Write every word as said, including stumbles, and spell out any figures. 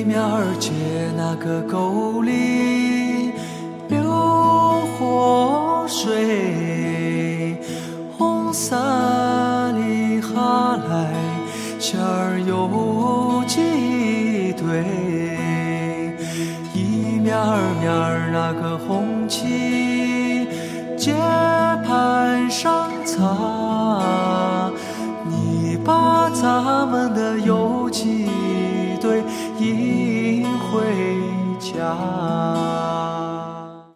面儿街那个沟里流活水，红伞里哈来线儿有几对，一面儿面儿那个红旗街盘上擦，你把咱们的友